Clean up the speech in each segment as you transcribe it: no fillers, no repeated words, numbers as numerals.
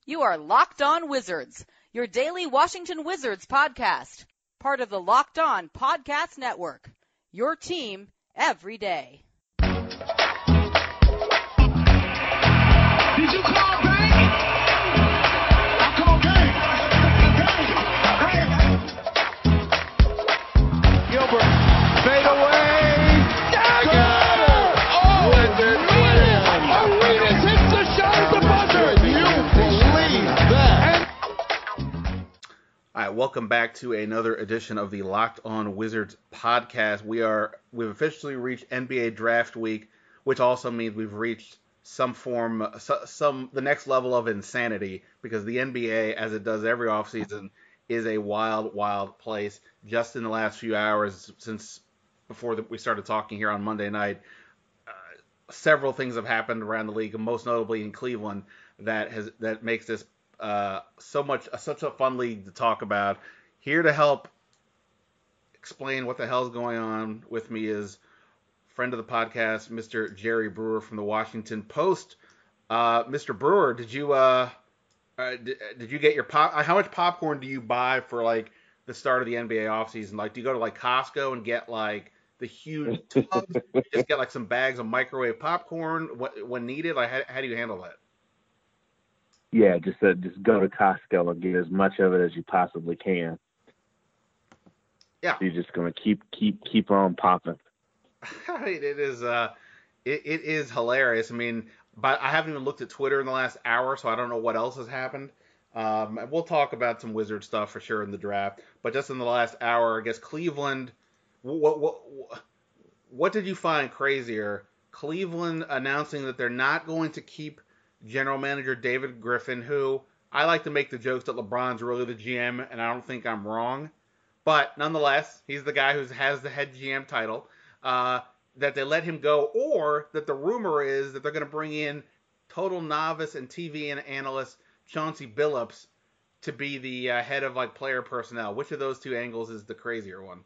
You are Locked On Wizards, your daily Washington Wizards podcast, part of the Locked On Podcast Network, your team every day. Did you call bank? I call game. Gilbert, fade away. Dagger! Oh, Wizards win! Arenas hits the shot at the buzzer. You believe that? All right, welcome back to another edition of the Locked On Wizards podcast. We've officially reached NBA Draft Week, which also means we've reached the next level of insanity, because the NBA, as it does every offseason, is a wild, wild place. Just in the last few hours, since we started talking here on Monday night, several things have happened around the league, and most notably in Cleveland, that makes this such a fun league to talk about. Here to help explain what the hell's going on with me is friend of the podcast, Mr. Jerry Brewer from the Washington Post. Mr. Brewer, did you get your how much popcorn do you buy for like the start of the NBA offseason? Like, do you go to like Costco and get like the huge tubs? You just get like some bags of microwave popcorn when needed? Like, how do you handle that? Yeah, just go to Costco and get as much of it as you possibly can. Yeah, so you're just gonna keep on popping. It is hilarious. I mean, but I haven't even looked at Twitter in the last hour, so I don't know what else has happened. We'll talk about some Wizard stuff for sure in the draft, but just in the last hour, I guess Cleveland. What did you find crazier? Cleveland announcing that they're not going to keep general manager David Griffin, who I like to make the jokes that LeBron's really the GM, and I don't think I'm wrong. But nonetheless, he's the guy who has the head GM title. That they let him go, or that the rumor is that they're going to bring in total novice and TV analyst Chauncey Billups to be the head of like player personnel. Which of those two angles is the crazier one?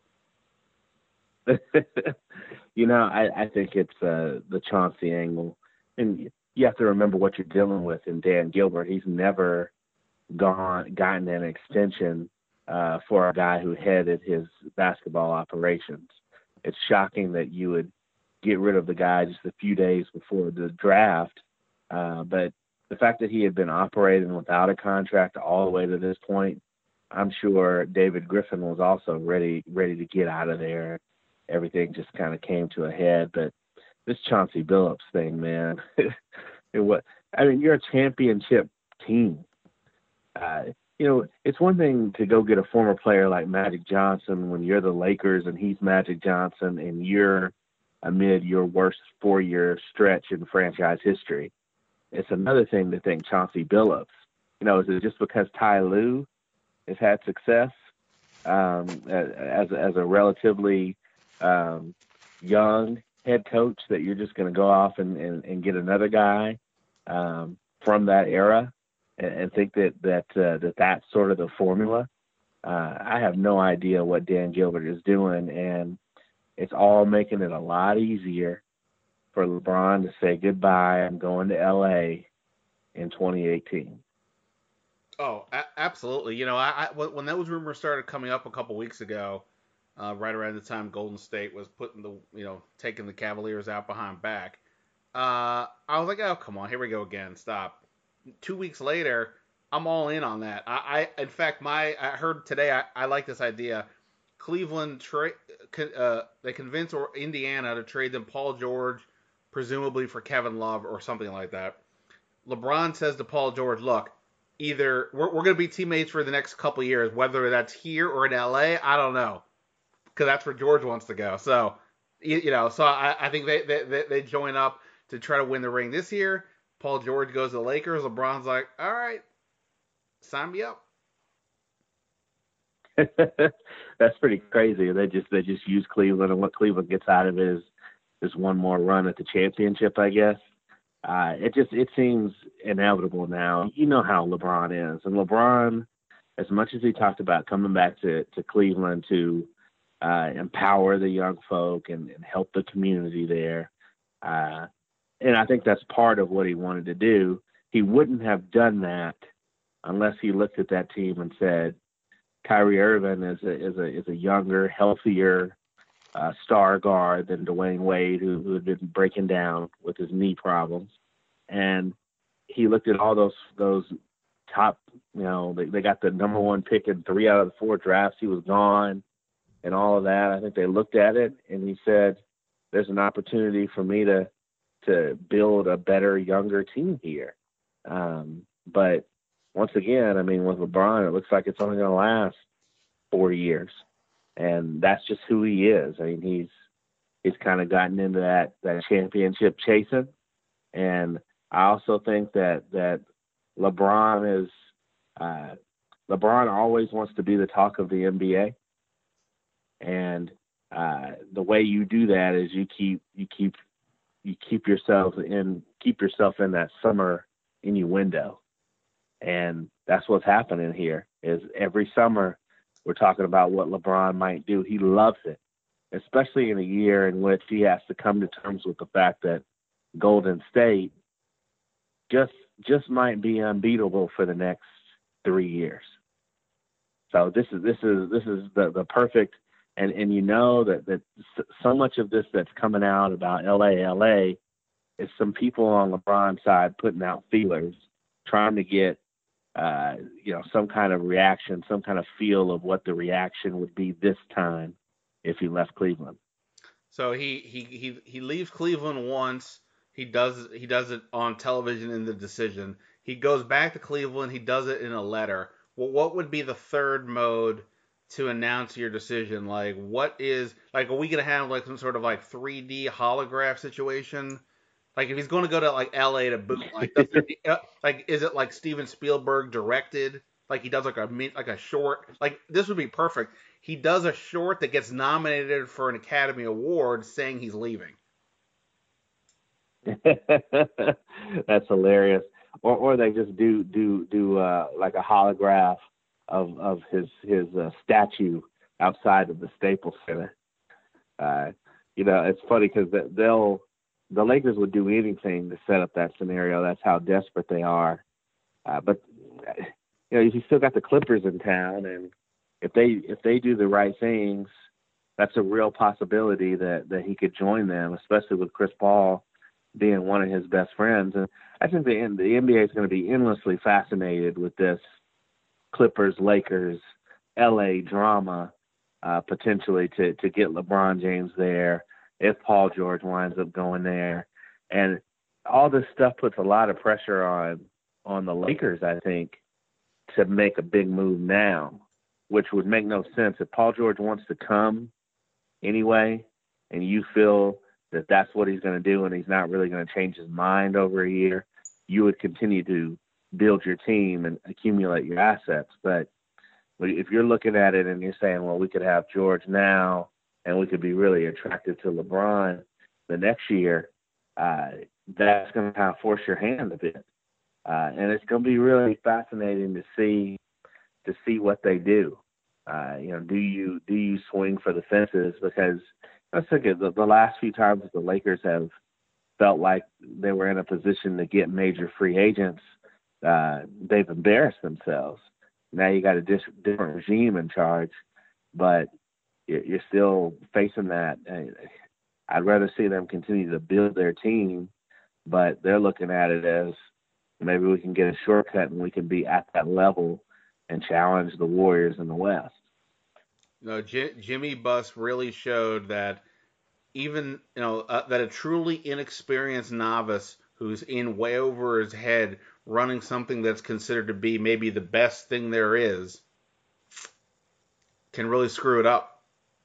I think it's the Chauncey angle. And you have to remember what you're dealing with in Dan Gilbert. He's never gotten an extension for a guy who headed his basketball operations. It's shocking that you would get rid of the guy just a few days before the draft. But the fact that he had been operating without a contract all the way to this point, I'm sure David Griffin was also ready to get out of there. Everything just kind of came to a head. But this Chauncey Billups thing, man, you're a championship team. It's one thing to go get a former player like Magic Johnson when you're the Lakers and he's Magic Johnson and you're amid your worst 4-year stretch in franchise history. It's another thing to think Chauncey Billups. Is it just because Ty Lue has had success as a relatively young head coach that you're just going to go off and get another guy from that era and think that's sort of the formula? I have no idea what Dan Gilbert is doing, and it's all making it a lot easier for LeBron to say goodbye. I'm going to LA in 2018. Oh, absolutely. When those rumors started coming up a couple weeks ago, right around the time Golden State was taking the Cavaliers out behind back, I was like, oh, come on, here we go again. Stop. 2 weeks later, I'm all in on that. In fact, I heard today, I like this idea. Cleveland they convinced Indiana to trade them Paul George, presumably for Kevin Love or something like that. LeBron says to Paul George, look, either we're going to be teammates for the next couple of years, whether that's here or in LA, I don't know, because that's where George wants to go. So, so I think they join up to try to win the ring this year. Paul George goes to the Lakers. LeBron's like, all right, sign me up. That's pretty crazy. They just use Cleveland, and what Cleveland gets out of it is one more run at the championship, I guess. It seems inevitable now. You know how LeBron is, and LeBron, as much as he talked about coming back to Cleveland to empower the young folk and help the community there, and I think that's part of what he wanted to do. He wouldn't have done that unless he looked at that team and said, Kyrie Irving is a younger, healthier star guard than Dwayne Wade, who had been breaking down with his knee problems. And he looked at all those top, they got the number one pick in 3 out of the 4 drafts. He was gone and all of that. I think they looked at it and he said, there's an opportunity for me to build a better, younger team here. But once again, I mean, with LeBron, it looks like it's only going to last 4 years. And that's just who he is. I mean, he's kind of gotten into that championship chasing. And I also think that LeBron always wants to be the talk of the NBA. And the way you do that is you keep yourself in that summer innuendo. And that's what's happening here is every summer we're talking about what LeBron might do. He loves it, especially in a year in which he has to come to terms with the fact that Golden State just might be unbeatable for the next 3 years. So this is the perfect, and that so much of this that's coming out about LA is some people on LeBron's side putting out feelers, trying to get some kind of reaction, some kind of feel of what the reaction would be this time if he left Cleveland. So he leaves Cleveland once. He does it on television in the decision. He goes back to Cleveland. He does it in a letter. Well, what would be the third mode to announce your decision? Like, what is, like, are we gonna have like some sort of like 3D holograph situation? Like, if he's going to go to like LA to boot, like, is it like Steven Spielberg directed? Like he does like a short. Like this would be perfect. He does a short that gets nominated for an Academy Award, saying he's leaving. That's hilarious. Or they just do like a holograph of his statue outside of the Staples Center. It's funny because the Lakers would do anything to set up that scenario. That's how desperate they are. But you still got the Clippers in town, and if they do the right things, that's a real possibility that he could join them, especially with Chris Paul being one of his best friends. And I think the NBA is going to be endlessly fascinated with this Clippers, Lakers, LA drama, potentially to get LeBron James there if Paul George winds up going there. And all this stuff puts a lot of pressure on the Lakers, I think, to make a big move now, which would make no sense. If Paul George wants to come anyway, and you feel that that's what he's going to do and he's not really going to change his mind over a year, you would continue to build your team and accumulate your assets. But if you're looking at it and you're saying, well, we could have George now and we could be really attracted to LeBron the next year, that's going to kind of force your hand a bit. And it's going to be really fascinating to see what they do. Do you swing for the fences? Because let's look at the last few times the Lakers have felt like they were in a position to get major free agents, they've embarrassed themselves. Now you got a different regime in charge, but you're still facing that. I'd rather see them continue to build their team, but they're looking at it as maybe we can get a shortcut and we can be at that level and challenge the Warriors in the West. No, Jimmy Buss really showed that even, that a truly inexperienced novice who's in way over his head running something that's considered to be maybe the best thing there is can really screw it up.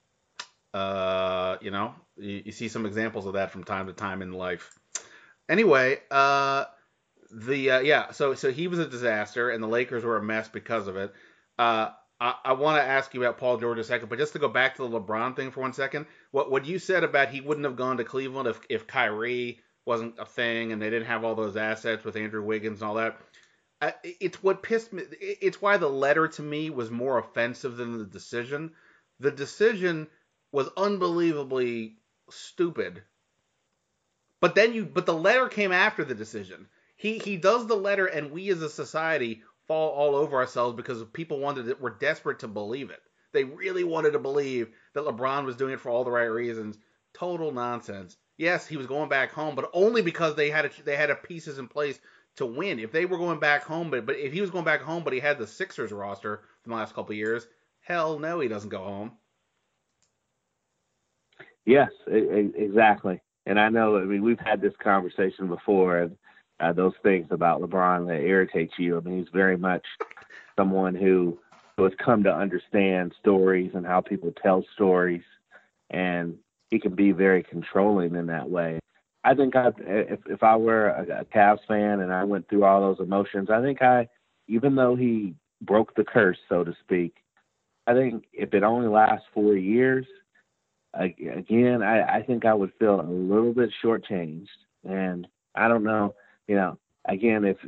You see some examples of that from time to time in life. Anyway, so he was a disaster, and the Lakers were a mess because of it. I want to ask you about Paul George a second, but just to go back to the LeBron thing for 1 second, what you said about he wouldn't have gone to Cleveland if Kyrie wasn't a thing and they didn't have all those assets with Andrew Wiggins and all that. It's what pissed me. It's why the letter to me was more offensive than the decision. The decision was unbelievably stupid. But the letter came after the decision. He does the letter, and we as a society fall all over ourselves because people were desperate to believe it. They really wanted to believe that LeBron was doing it for all the right reasons. Total nonsense. Yes, he was going back home, but only because they had pieces in place to win. If they were going back home, but if he was going back home, but he had the Sixers roster from the last couple of years, hell no, he doesn't go home. Yes, exactly. And I know, I mean, we've had this conversation before, and those things about LeBron that irritate you. I mean, he's very much someone who has come to understand stories and how people tell stories, and he can be very controlling in that way. I think if I were a Cavs fan and I went through all those emotions, I think even though he broke the curse, so to speak, I think if it only lasts 4 years, again, I think I would feel a little bit shortchanged. And I don't know, again, if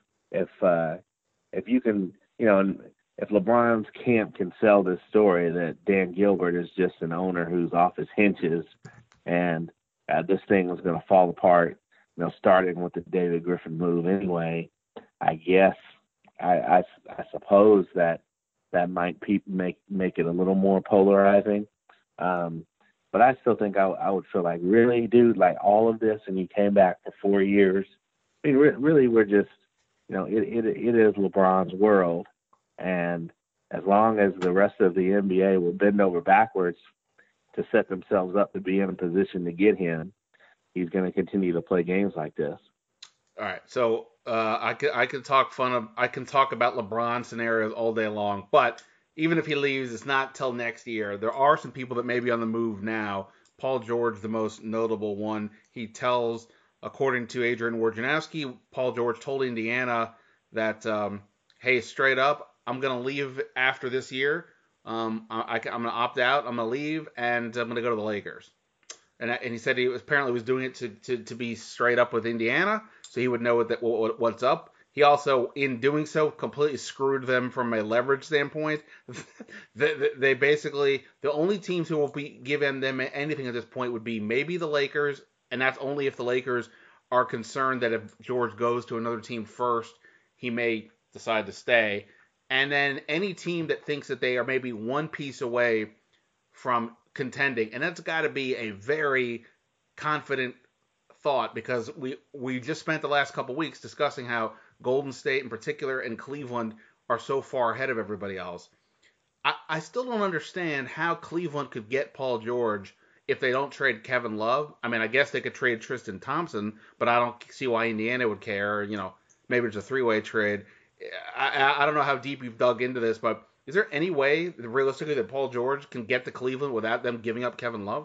you can, if LeBron's camp can sell this story that Dan Gilbert is just an owner who's off his hinges and this thing was going to fall apart, starting with the David Griffin move anyway, I guess, I suppose that might make it a little more polarizing. But I still think I would feel like, really, dude, like all of this, and you came back for 4 years. I mean, really, we're just, it is LeBron's world. And as long as the rest of the NBA will bend over backwards to set themselves up to be in a position to get him, he's going to continue to play games like this. All right, so I can talk about LeBron scenarios all day long, but even if he leaves, it's not till next year. There are some people that may be on the move now. Paul George, the most notable one. He tells, according to Adrian Wojnarowski, Paul George told Indiana that, hey, straight up, I'm going to leave after this year. I'm going to opt out. I'm going to leave, and I'm going to go to the Lakers. And he said he apparently was doing it to be straight up with Indiana, so he would know what's up. He also, in doing so, completely screwed them from a leverage standpoint. They basically, the only teams who will be giving them anything at this point would be maybe the Lakers, and that's only if the Lakers are concerned that if George goes to another team first, he may decide to stay. And then any team that thinks that they are maybe one piece away from contending, and that's got to be a very confident thought, because we just spent the last couple weeks discussing how Golden State in particular and Cleveland are so far ahead of everybody else. I still don't understand how Cleveland could get Paul George if they don't trade Kevin Love. I mean, I guess they could trade Tristan Thompson, but I don't see why Indiana would care. Maybe it's a three-way trade. I don't know how deep you've dug into this, but is there any way, realistically, that Paul George can get to Cleveland without them giving up Kevin Love?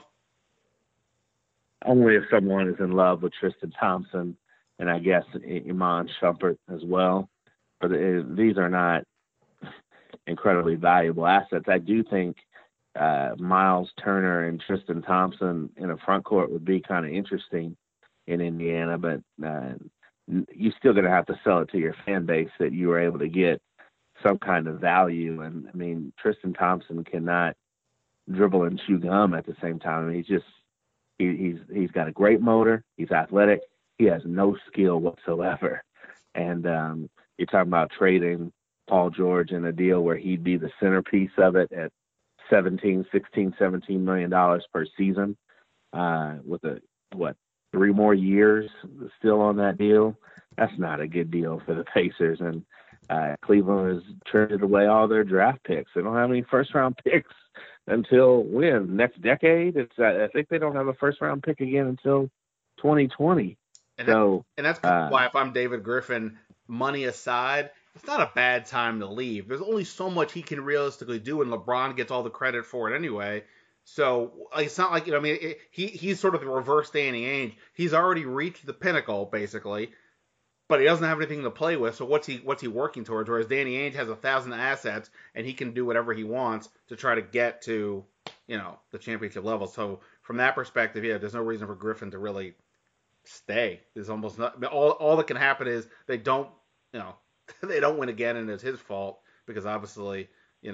Only if someone is in love with Tristan Thompson, and I guess Iman Shumpert as well. But these are not incredibly valuable assets. I do think Miles Turner and Tristan Thompson in a front court would be kind of interesting in Indiana, but you're still going to have to sell it to your fan base that you were able to get some kind of value. And I mean, Tristan Thompson cannot dribble and chew gum at the same time. I mean, he's got a great motor. He's athletic. He has no skill whatsoever. And you're talking about trading Paul George in a deal where he'd be the centerpiece of it at $17 million per season, with 3 more years still on that deal. That's not a good deal for the Pacers. And Cleveland has traded away all their draft picks. They don't have any first-round picks until when? Next decade? I think they don't have a first-round pick again until 2020. And that's why, if I'm David Griffin, money aside, it's not a bad time to leave. There's only so much he can realistically do, and LeBron gets all the credit for it anyway. So it's not like, he's sort of the reverse Danny Ainge. He's already reached the pinnacle, basically, but he doesn't have anything to play with. So what's he working towards? Whereas Danny Ainge has 1,000 assets, and he can do whatever he wants to try to get to, the championship level. So from that perspective, yeah, there's no reason for Griffin to really stay. There's almost not. All that can happen is they don't, they don't win again, and it's his fault, because obviously,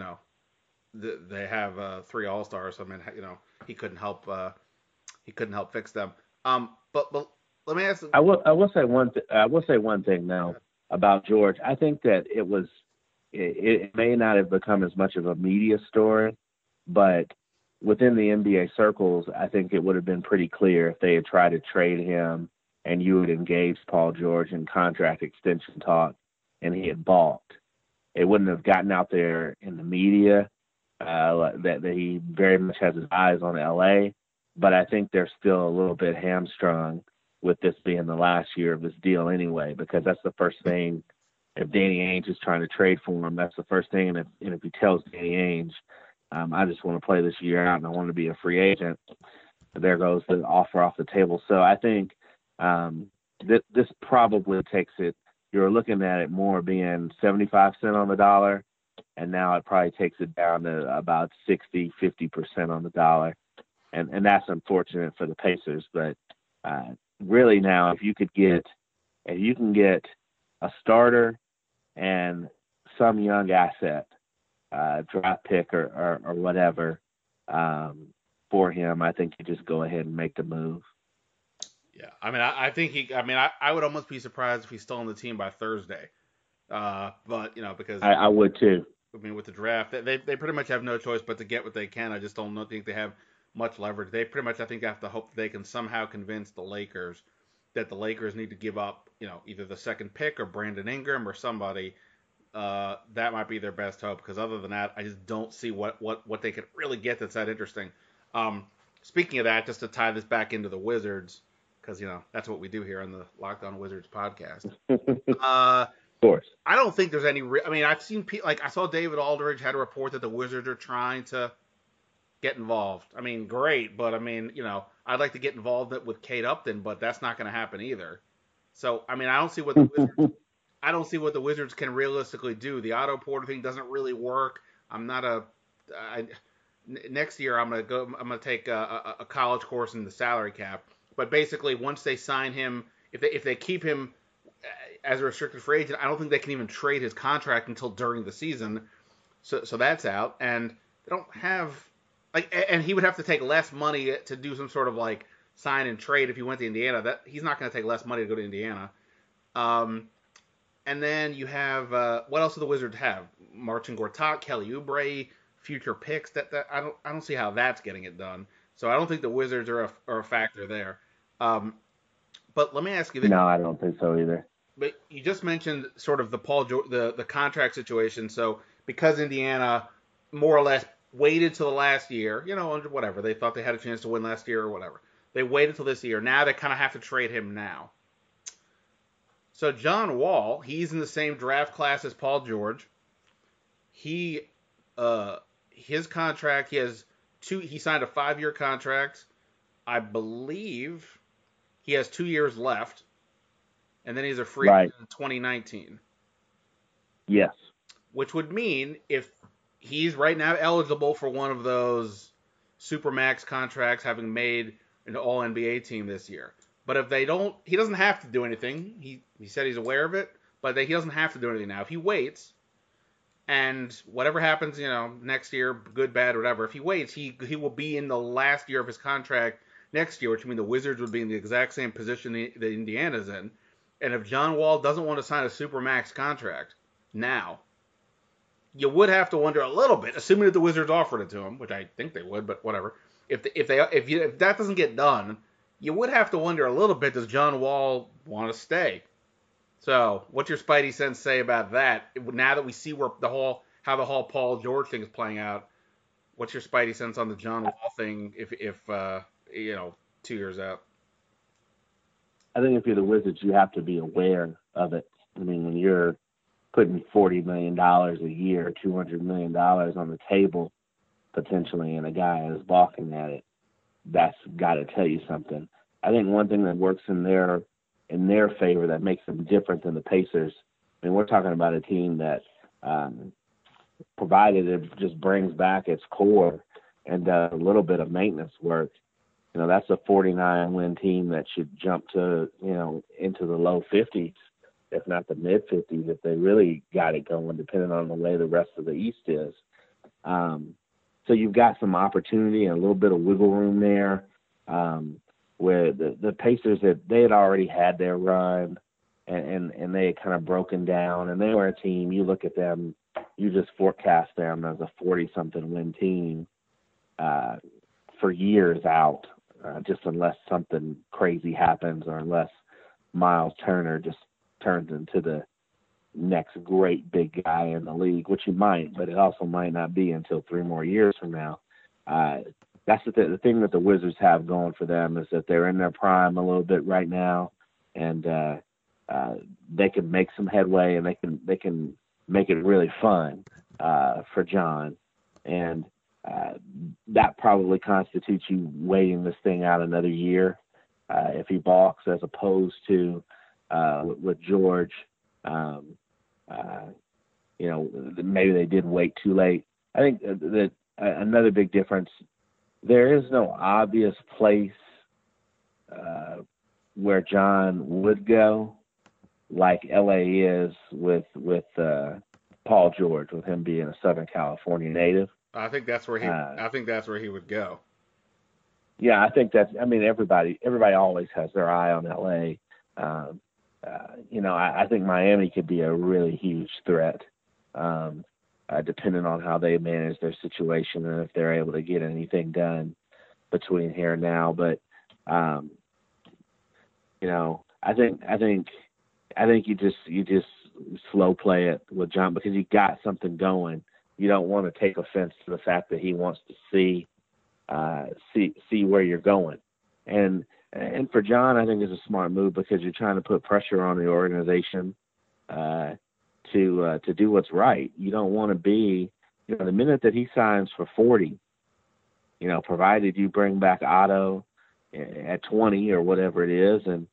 they have 3 All-Stars. So, I mean, he couldn't help fix them. But let me ask. I will say one thing now. about George. I think that it may not have become as much of a media story, but within the NBA circles, I think it would have been pretty clear if they had tried to trade him and you had engaged Paul George in contract extension talk and he had balked. It wouldn't have gotten out there in the media that he very much has his eyes on LA, but I think they're still a little bit hamstrung with this being the last year of this deal anyway, because that's the first thing. If Danny Ainge is trying to trade for him, that's the first thing. And if he tells Danny Ainge, I just want to play this year out and I want to be a free agent, there goes the offer off the table. So I think this probably takes it. You're looking at it more being 75 cents on the dollar, and now it probably takes it down to about 60, 50% on the dollar. And that's unfortunate for the Pacers. But really now, if you can get a starter and some young asset, draft pick or whatever, for him, I think you just go ahead and make the move. Yeah, I mean, I think I would almost be surprised if he's still on the team by Thursday. But because I would too. I mean, with the draft, they pretty much have no choice but to get what they can. I just don't think they have much leverage. They pretty much, I think, have to hope that they can somehow convince the Lakers that the Lakers need to give up, either the second pick or Brandon Ingram or somebody. That might be their best hope, because other than that, I just don't see what they could really get that's that interesting. Speaking of that, just to tie this back into the Wizards, because that's what we do here on the Locked On Wizards podcast. Of course, I don't think there's any. I've seen I saw David Aldridge had a report that the Wizards are trying to get involved. I mean, great, but I'd like to get involved with Kate Upton, but that's not going to happen either. So I don't see what the Wizards. I don't see what the Wizards can realistically do. The Otto Porter thing doesn't really work. Next year I'm gonna take a college course in the salary cap. But basically, once they sign him, if they keep him as a restricted free agent, I don't think they can even trade his contract until during the season. So that's out, and they don't have and he would have to take less money to do some sort of sign and trade if he went to Indiana. That he's not going to take less money to go to Indiana. And then you have what else do the Wizards have? Marcin Gortat, Kelly Oubre, future picks. That I don't see how that's getting it done. So I don't think the Wizards are a factor there. But let me ask you this. No, I don't think so either. But you just mentioned sort of the contract situation. So because Indiana more or less waited till the last year, whatever, they thought they had a chance to win last year or whatever. They waited till this year. Now they kind of have to trade him now. So John Wall, he's in the same draft class as Paul George. His contract, he signed a 5-year contract. I believe he has 2 years left. And then he's a free agent in 2019. Yes. Which would mean if he's right now eligible for one of those Supermax contracts, having made an All-NBA team this year. But if they don't, he doesn't have to do anything. He said he's aware of it, but he doesn't have to do anything now. If he waits, and whatever happens, next year, good, bad, whatever, if he waits, he will be in the last year of his contract next year, which means the Wizards would be in the exact same position that Indiana's in. And if John Wall doesn't want to sign a Supermax contract now, you would have to wonder a little bit, assuming that the Wizards offered it to him, which I think they would, but whatever. If that doesn't get done, you would have to wonder a little bit, does John Wall want to stay? So, what's your Spidey sense say about that? Now that we see how the whole Paul George thing is playing out, what's your Spidey sense on the John Wall thing if 2 years out? I think if you're the Wizards, you have to be aware of it. I mean, when you're putting $40 million a year, $200 million on the table, potentially, and a guy is balking at it, that's got to tell you something. I think one thing that works in their favor that makes them different than the Pacers, I mean, we're talking about a team that, provided it just brings back its core and does a little bit of maintenance work, that's a 49-win team that should jump to, into the low 50s, if not the mid 50s, if they really got it going, depending on the way the rest of the East is. So you've got some opportunity and a little bit of wiggle room there, where the Pacers they had already had their run. and they had kind of broken down, and they were a team. You look at them, you just forecast them as a 40-something win team for years out, just unless something crazy happens or unless Miles Turner just turns into the next great big guy in the league, which he might, but it also might not be until 3 more years from now. That's the thing that the Wizards have going for them, is that they're in their prime a little bit right now, and they can make some headway, and they can make it really fun for John, and that probably constitutes you waiting this thing out another year if he balks, as opposed to with George. Maybe they did wait too late. I think that another big difference, there is no obvious place where John would go like LA is with Paul George, with him being a Southern California native. I think that's where he would go. Yeah, I think everybody always has their eye on LA. I think Miami could be a really huge threat, depending on how they manage their situation and if they're able to get anything done between here and now. But I think you just slow play it with John, because you got something going. You don't want to take offense to the fact that he wants to see where you're going. And for John, I think it's a smart move, because you're trying to put pressure on the organization to do what's right. You don't want to be, the minute that he signs for 40, provided you bring back Otto at 20 or whatever it is, and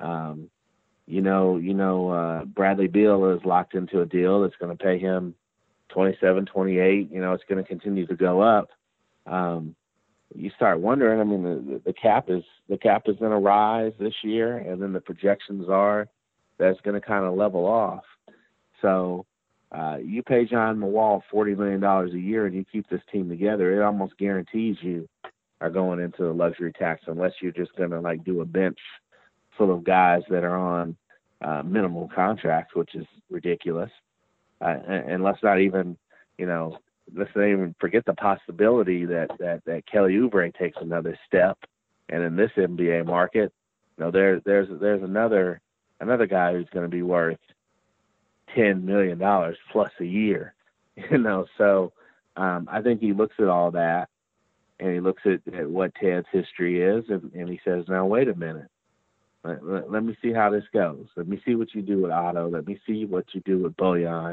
Bradley Beal is locked into a deal that's going to pay him 27, 28. It's going to continue to go up. You start wondering. I mean, the cap is going to rise this year, and then the projections are that it's going to kind of level off. So you pay John Mawal $40 million a year, and you keep this team together, it almost guarantees you are going into the luxury tax, unless you're just going to do a bench full of guys that are on minimum contracts, which is ridiculous. And let's not even forget the possibility that Kelly Oubre takes another step, and in this NBA market, there's another guy who's going to be worth $10 million plus a year, So I think he looks at all that, and he looks at what Ted's history is, and he says, now wait a minute. Let me see how this goes. Let me see what you do with Otto. Let me see what you do with Bojan.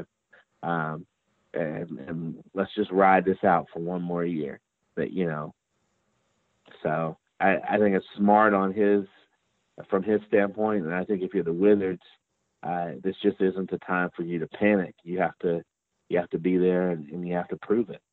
And let's just ride this out for one more year. So I think it's smart from his standpoint. And I think if you're the Wizards, this just isn't the time for you to panic. You have to be there, and you have to prove it.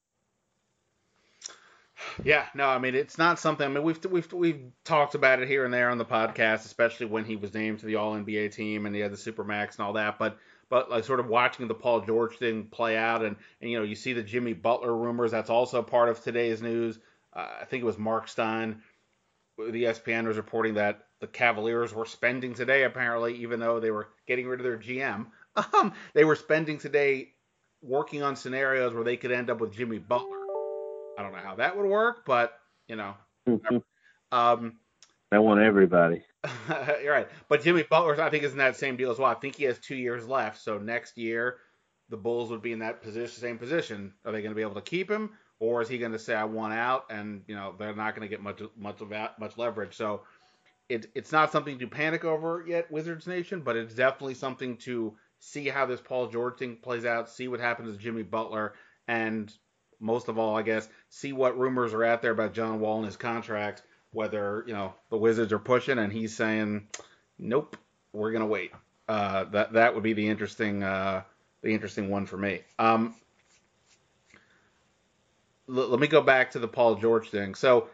Yeah, no, I mean, it's not something. I mean, we've talked about it here and there on the podcast, especially when he was named to the All NBA team and he had the Supermax and all that. But like sort of watching the Paul George thing play out, and you see the Jimmy Butler rumors. That's also part of today's news. I think it was Mark Stein, the ESPN, was reporting that the Cavaliers were spending today, apparently, even though they were getting rid of their GM, they were spending today working on scenarios where they could end up with Jimmy Butler. I don't know how that would work, but I want everybody. You're right. But Jimmy Butler, I think, is in that same deal as well. I think he has 2 years left. So next year, the Bulls would be in that same position. Are they going to be able to keep him, or is he going to say, I want out? And they're not going to get much leverage. So it's not something to panic over yet, Wizards Nation, but it's definitely something to see how this Paul George thing plays out, see what happens to Jimmy Butler, and most of all, I guess, see what rumors are out there about John Wall and his contract, whether, the Wizards are pushing and he's saying, nope, we're going to wait. That would be the interesting one for me. Let me go back to the Paul George thing. So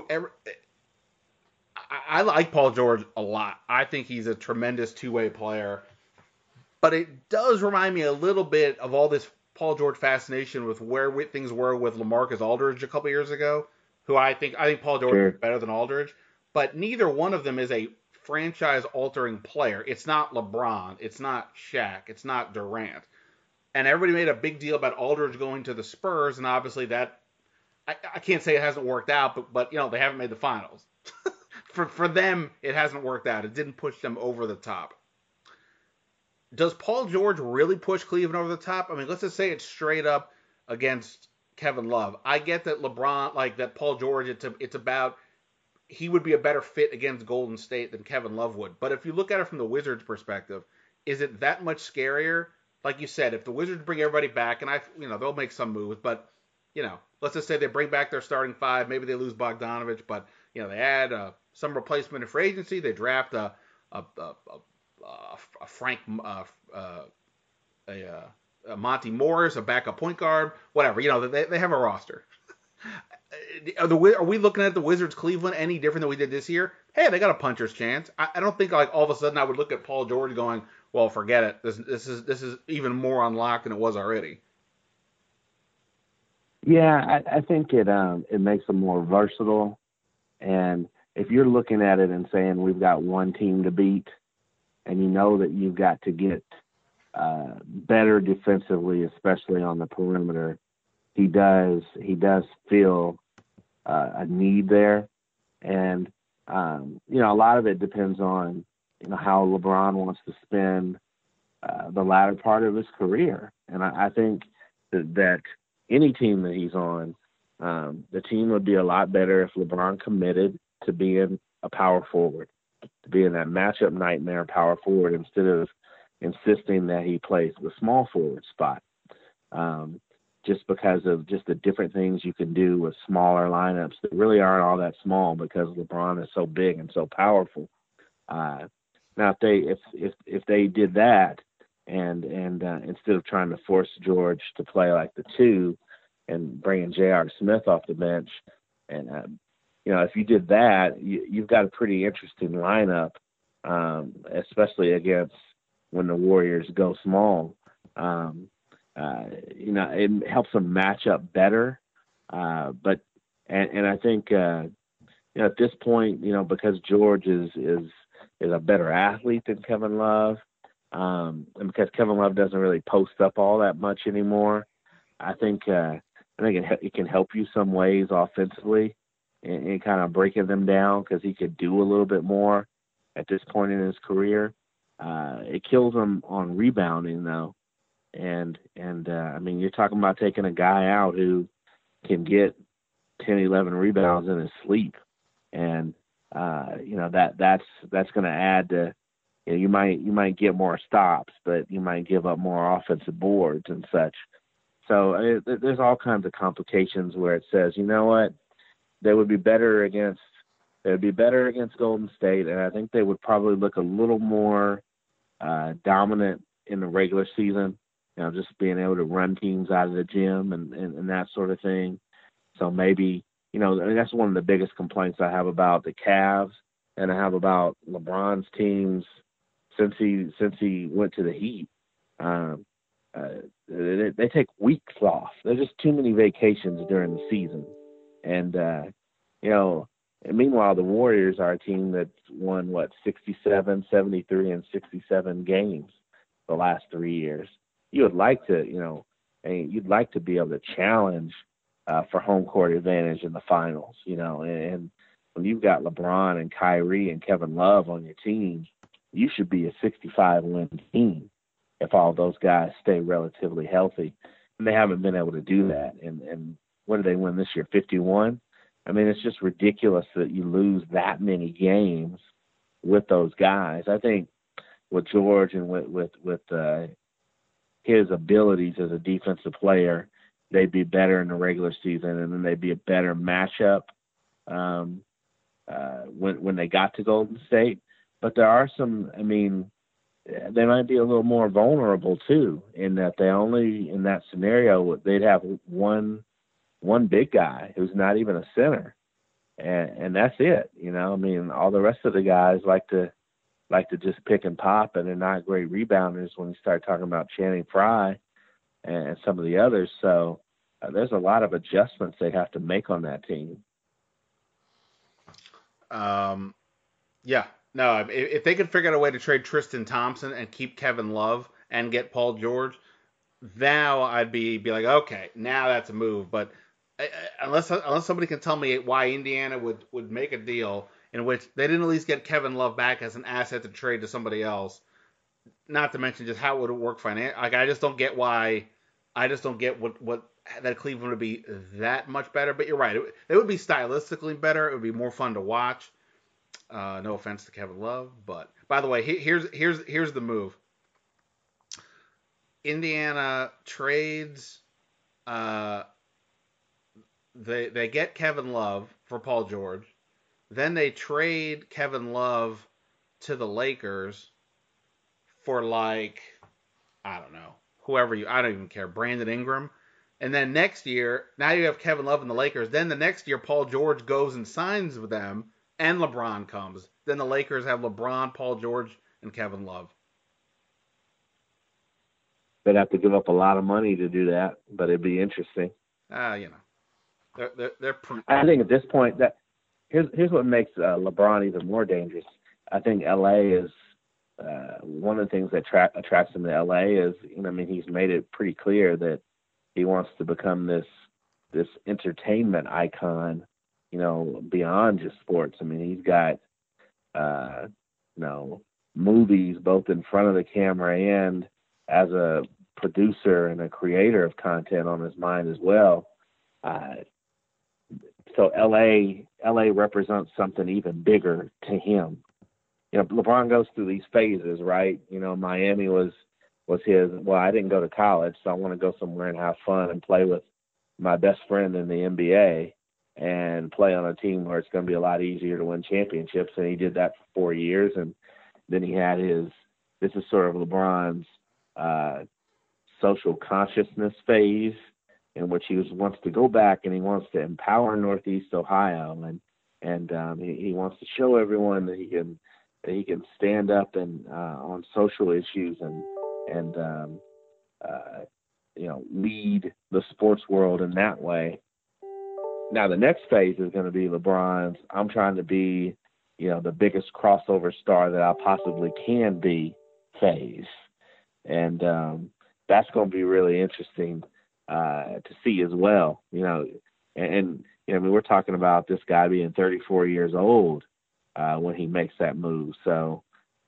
I like Paul George a lot. I think he's a tremendous two-way player, but it does remind me a little bit of all this Paul George fascination with where things were with LaMarcus Aldridge a couple years ago, who I think Paul George is better than Aldridge, but neither one of them is a franchise-altering player. It's not LeBron. It's not Shaq. It's not Durant. And everybody made a big deal about Aldridge going to the Spurs, and obviously that I can't say it hasn't worked out, but they haven't made the finals. For them, it hasn't worked out. It didn't push them over the top. Does Paul George really push Cleveland over the top? I mean, let's just say it's straight up against Kevin Love. I get that LeBron, like that Paul George, it's about he would be a better fit against Golden State than Kevin Love would. But if you look at it from the Wizards' perspective, is it that much scarier? Like you said, if the Wizards bring everybody back, and they'll make some moves, but let's just say they bring back their starting five, maybe they lose Bogdanovich, but they add some replacement in free agency, they draft a Monty Morris, a backup point guard, whatever. They have a roster. Are we looking at the Wizards Cleveland any different than we did this year? Hey, they got a puncher's chance. I don't think like all of a sudden I would look at Paul George going, well, forget it. This is even more unlocked than it was already. Yeah, I think it makes them more versatile. And if you're looking at it and saying we've got one team to beat, and you know that you've got to get better defensively, especially on the perimeter, he does feel a need there. And a lot of it depends on how LeBron wants to spend the latter part of his career. And I think that any team that he's on, the team would be a lot better if LeBron committed to being a power forward, to being that matchup nightmare power forward instead of insisting that he plays the small forward spot. Just because of just the different things you can do with smaller lineups that really aren't all that small because LeBron is so big and so powerful. Now, if they did that and instead of trying to force George to play like the two and bringing J.R. Smith off the bench, and if you did that, you've got a pretty interesting lineup, especially against when the Warriors go small. It helps them match up better. But I think, at this point, because George is a better athlete than Kevin Love, and because Kevin Love doesn't really post up all that much anymore, I think it can help you some ways offensively in kind of breaking them down because he could do a little bit more at this point in his career. It kills him on rebounding though. And you're talking about taking a guy out who can get 10, 11 rebounds in his sleep. And, that's going to add to, you might get more stops, but you might give up more offensive boards and such. So there's all kinds of complications where it says, you know what, they would be better against Golden State. And I think they would probably look a little more dominant in the regular season. Just being able to run teams out of the gym and that sort of thing. So maybe, that's one of the biggest complaints I have about the Cavs and I have about LeBron's teams since he went to the Heat. They take weeks off. There's just too many vacations during the season. And, and meanwhile, the Warriors are a team that's won, 67, 73, and 67 games the last 3 years. You would like to, you'd like to be able to challenge for home court advantage in the finals, and when you've got LeBron and Kyrie and Kevin Love on your team, you should be a 65-win team if all those guys stay relatively healthy. And they haven't been able to do that. And what did they win this year, 51? I mean, it's just ridiculous that you lose that many games with those guys. I think with George and with his abilities as a defensive player, they'd be better in the regular season, and then they'd be a better matchup when they got to Golden State. But there are some, they might be a little more vulnerable too, in that in that scenario, they'd have one big guy who's not even a center. And that's it. All the rest of the guys like to just pick and pop, and they're not great rebounders when you start talking about Channing Frye and some of the others. So there's a lot of adjustments they have to make on that team. Yeah, No, if they could figure out a way to trade Tristan Thompson and keep Kevin Love and get Paul George, now I'd be like, okay, now that's a move. But unless somebody can tell me why Indiana would make a deal in which they didn't at least get Kevin Love back as an asset to trade to somebody else, not to mention just how it would work financially. Like, I just don't get why. I just don't get what that Cleveland would be that much better. But you're right. It would be stylistically better. It would be more fun to watch. No offense to Kevin Love, but by the way, here's the move. Indiana trades. They get Kevin Love for Paul George. Then they trade Kevin Love to the Lakers for, like, I don't know, I don't even care, Brandon Ingram. And then next year, now you have Kevin Love and the Lakers. Then the next year, Paul George goes and signs with them, and LeBron comes. Then the Lakers have LeBron, Paul George, and Kevin Love. They'd have to give up a lot of money to do that, but it'd be interesting. They're I think at this point that here's what makes LeBron even more dangerous. I think LA is one of the things that attracts him to LA is, he's made it pretty clear that he wants to become this entertainment icon, beyond just sports. He's got movies both in front of the camera and as a producer and a creator of content on his mind as well. So LA represents something even bigger to him. LeBron goes through these phases, right? Miami was his, well, I didn't go to college, so I want to go somewhere and have fun and play with my best friend in the NBA and play on a team where it's going to be a lot easier to win championships. And he did that for 4 years. And then he had this is sort of LeBron's social consciousness phase, in which he wants to go back and he wants to empower Northeast Ohio, and he wants to show everyone that he can stand up and on social issues and lead the sports world in that way. Now the next phase is going to be LeBron's I'm trying to be the biggest crossover star that I possibly can be phase, and that's going to be really interesting to see as well. We're talking about this guy being 34 years old when he makes that move. So,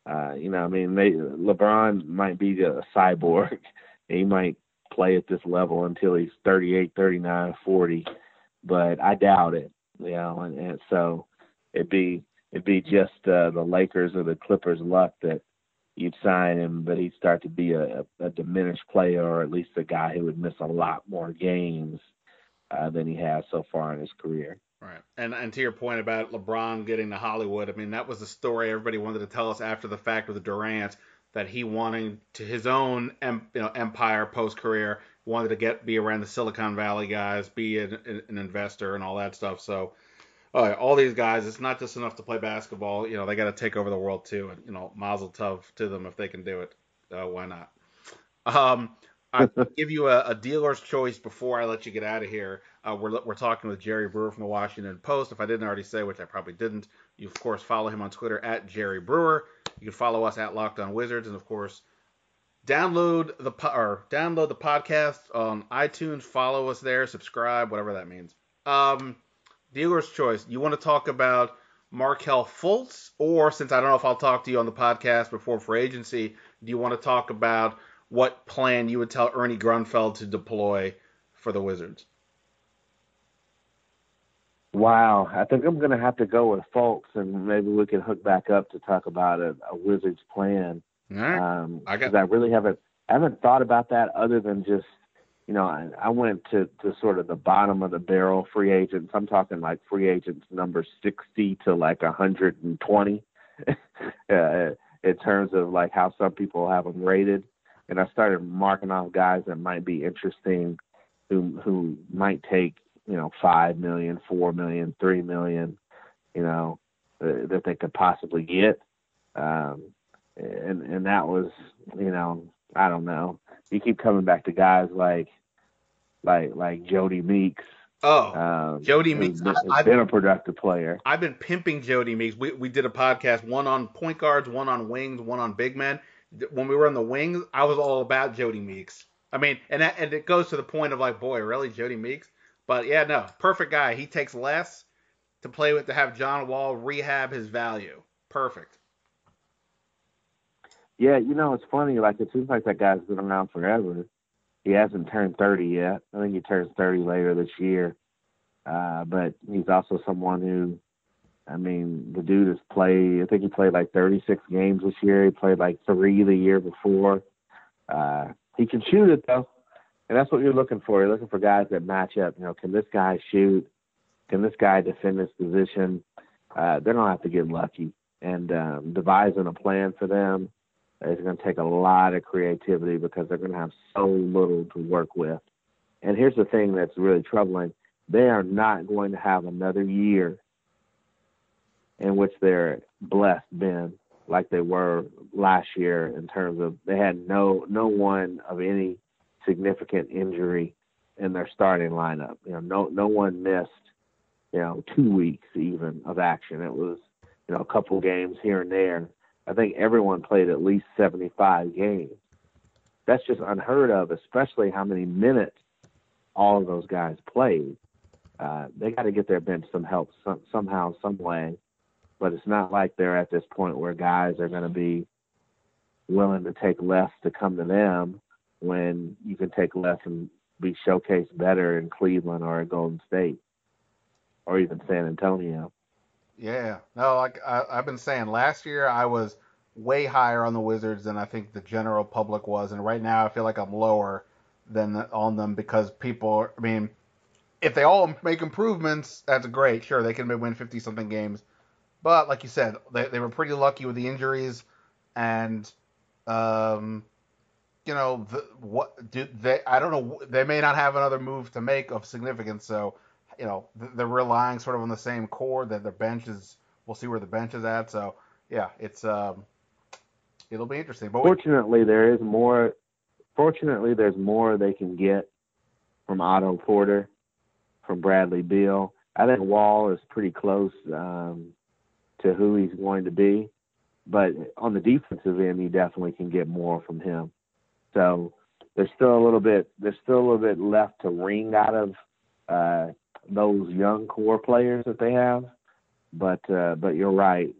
LeBron might be a cyborg. He might play at this level until he's 38, 39, 40, but I doubt it. And so it'd be just the Lakers or the Clippers' luck that you'd sign him, but he'd start to be a diminished player, or at least a guy who would miss a lot more games than he has so far in his career. Right. And to your point about LeBron getting to Hollywood, that was the story everybody wanted to tell us after the fact with Durant, that he wanting to his own empire post-career, wanted to be around the Silicon Valley guys, be an investor and all that stuff. So all these guys, it's not just enough to play basketball. They got to take over the world too. And, mazel tov to them if they can do it. Why not? I'll give you a dealer's choice before I let you get out of here. We're talking with Jerry Brewer from the Washington Post. If I didn't already say, which I probably didn't, you, of course, follow him on Twitter at Jerry Brewer. You can follow us at Locked On Wizards. And, of course, download the podcast on iTunes. Follow us there. Subscribe, whatever that means. Dealer's choice. You want to talk about Markelle Fultz, or since I don't know if I'll talk to you on the podcast before free agency, do you want to talk about what plan you would tell Ernie Grunfeld to deploy for the Wizards? Wow, I think I'm going to have to go with Fultz, and maybe we can hook back up to talk about a Wizards plan. All right. I really haven't thought about that other than just, I went to sort of the bottom of the barrel free agents. I'm talking like free agents number 60 to like 120 in terms of like how some people have them rated. And I started marking off guys that might be interesting, who might take, $5 million, $4 million, $3 million, that they could possibly get. And that was, I don't know. You keep coming back to guys like Jody Meeks Jody Meeks. He's been a productive player. I've been pimping Jody Meeks. We did a podcast, one on point guards, one on wings, one on big men. When we were on the wings, I was all about Jody Meeks. I mean, and it goes to the point of like, boy, really, Jody Meeks? But yeah, no, perfect guy. He takes less to play with to have John Wall rehab his value. Perfect. Yeah, it's funny. Like, it seems like that guy's been around forever. He hasn't turned 30 yet. I think he turns 30 later this year. But he's also someone who, I mean, the dude has played, I think he played like 36 games this year. He played like 3 the year before. He can shoot it, though. And that's what you're looking for. You're looking for guys that match up. Can this guy shoot? Can this guy defend his position? They're going to have to get lucky. And devising a plan for them is going to take a lot of creativity because they're going to have so little to work with. And here's the thing that's really troubling. They are not going to have another year in which they're blessed, Ben, like they were last year in terms of they had no one of any significant injury in their starting lineup. No one missed, 2 weeks even of action. It was, a couple games here and there. I think everyone played at least 75 games. That's just unheard of, especially how many minutes all of those guys played. They got to get their bench some help somehow, some way. But it's not like they're at this point where guys are going to be willing to take less to come to them when you can take less and be showcased better in Cleveland or at Golden State or even San Antonio. Yeah. No, like I've been saying, last year I was way higher on the Wizards than I think the general public was. And right now I feel like I'm lower than on them because people, I mean, if they all make improvements, that's great. Sure, they can win 50-something games. But like you said, they were pretty lucky with the injuries. And, I don't know, they may not have another move to make of significance. So, they're relying sort of on the same core that their bench is. We'll see where the bench is at. So, yeah, it's it'll be interesting. But fortunately, there's more they can get from Otto Porter, from Bradley Beal. I think Wall is pretty close to who he's going to be, but on the defensive end, you definitely can get more from him. So there's still a little bit left to wring out of those young core players that they have, but you're right.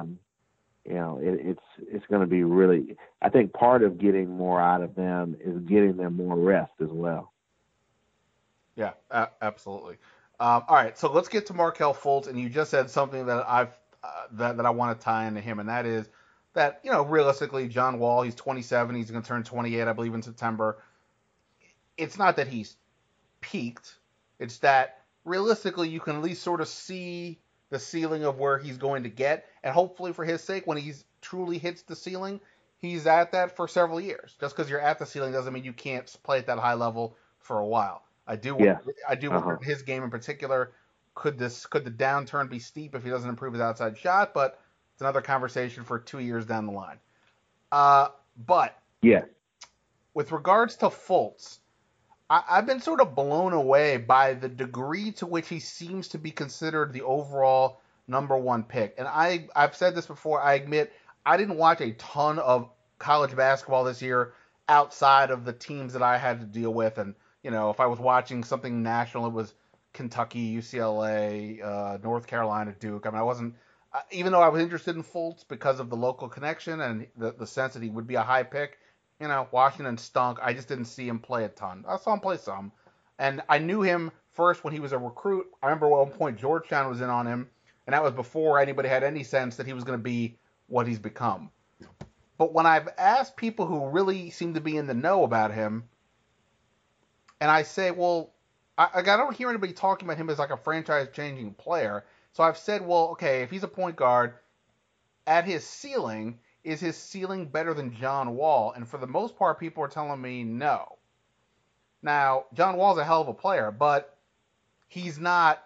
It's going to be really. I think part of getting more out of them is getting them more rest as well. Yeah, absolutely. All right, so let's get to Markelle Fultz, and you just said something that that I want to tie into him, and that is that realistically, John Wall, he's 27, he's going to turn 28, I believe, in September. It's not that he's peaked; it's that realistically, you can at least sort of see the ceiling of where he's going to get, and hopefully, for his sake, when he's truly hits the ceiling, he's at that for several years. Just because you're at the ceiling doesn't mean you can't play at that high level for a while. I do wonder his game in particular. Could the downturn be steep if he doesn't improve his outside shot? But it's another conversation for 2 years down the line. But yeah, with regards to Fultz, I've been sort of blown away by the degree to which he seems to be considered the overall number one pick. And I've said this before. I admit I didn't watch a ton of college basketball this year outside of the teams that I had to deal with. And if I was watching something national, it was Kentucky, UCLA, North Carolina, Duke. I mean, I wasn't, even though I was interested in Fultz because of the local connection and the sense that he would be a high pick, Washington stunk. I just didn't see him play a ton. I saw him play some. And I knew him first when he was a recruit. I remember at one point Georgetown was in on him, and that was before anybody had any sense that he was going to be what he's become. But when I've asked people who really seem to be in the know about him, and I say, well, I don't hear anybody talking about him as like a franchise-changing player. So I've said, well, okay, if he's a point guard, at his ceiling, is his ceiling better than John Wall? And for the most part, people are telling me no. Now, John Wall's a hell of a player, but he's not,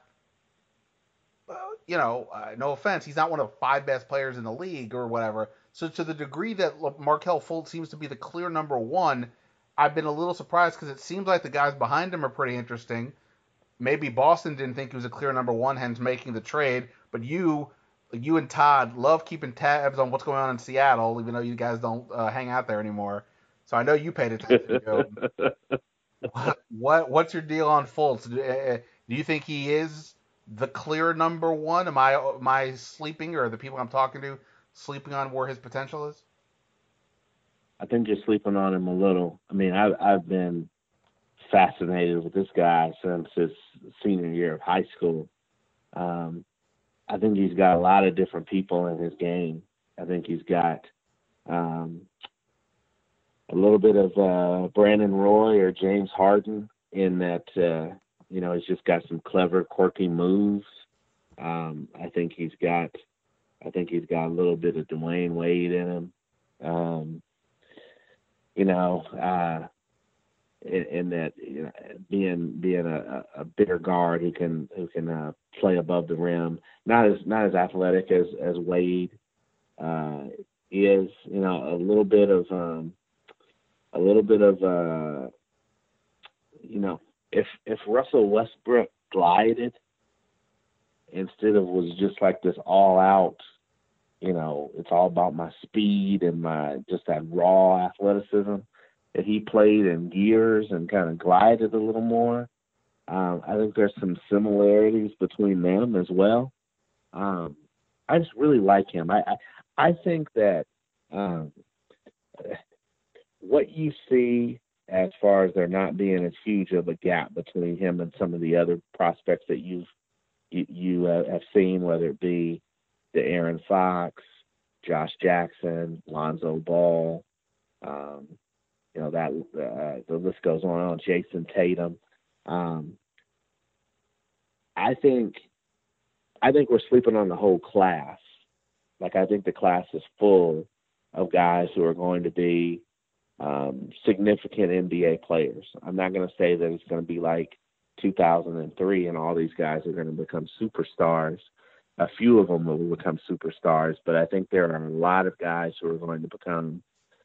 no offense, he's not one of the 5 best players in the league or whatever. So to the degree that Markelle Fultz seems to be the clear number one, I've been a little surprised because it seems like the guys behind him are pretty interesting. maybe Boston didn't think he was a clear number one, hence making the trade. But you and Todd love keeping tabs on what's going on in Seattle, even though you guys don't hang out there anymore. So I know you paid attention to him. What's your deal on Fultz? Do you think he is the clear number one? Am I sleeping, or are the people I'm talking to sleeping on where his potential is? I think you're sleeping on him a little. I mean, I've been fascinated with this guy since his senior year of high school. I think he's got a lot of different people in his game. I think he's got a little bit of Brandon Roy or James Harden in that, he's just got some clever, quirky moves. I think he's got a little bit of Dwayne Wade in him. In that, being a bigger guard who can play above the rim, not as athletic as Wade is. A little bit of if Russell Westbrook glided instead of was just like this all out, it's all about my speed and my just that raw athleticism. If he played in gears and kind of glided a little more, I think there's some similarities between them as well. I just really like him. I think that what you see as far as there not being as huge of a gap between him and some of the other prospects that you have seen, whether it be the Aaron Fox, Josh Jackson, Lonzo Ball, the list goes on, Jason Tatum. I think we're sleeping on the whole class. Like, I think the class is full of guys who are going to be significant NBA players. I'm not going to say that it's going to be like 2003 and all these guys are going to become superstars. A few of them will become superstars, but I think there are a lot of guys who are going to become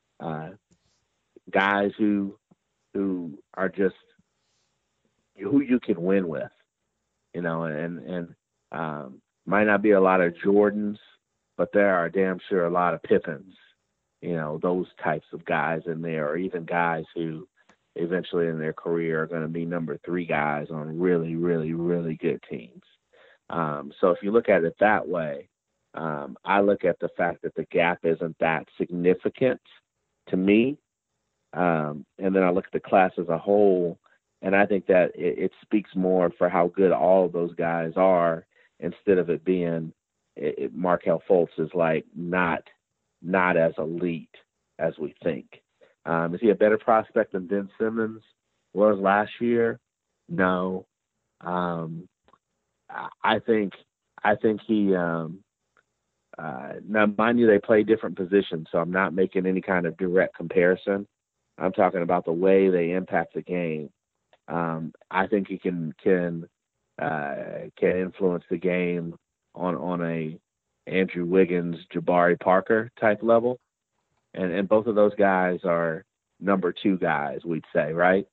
guys who are just who you can win with, and might not be a lot of Jordans, but there are damn sure a lot of Pippins, those types of guys in there, or even guys who eventually in their career are going to be number 3 guys on really, really, really good teams. So if you look at it that way, I look at the fact that the gap isn't that significant to me. And then I look at the class as a whole, and I think that it speaks more for how good all of those guys are, instead of it being Markelle Fultz is like not as elite as we think. Is he a better prospect than Ben Simmons was last year? No. I think he now, mind you, they play different positions, so I'm not making any kind of direct comparison. I'm talking about the way they impact the game. I think he can influence the game on a Andrew Wiggins, Jabari Parker type level, and both of those guys are number 2 guys, we'd say, right?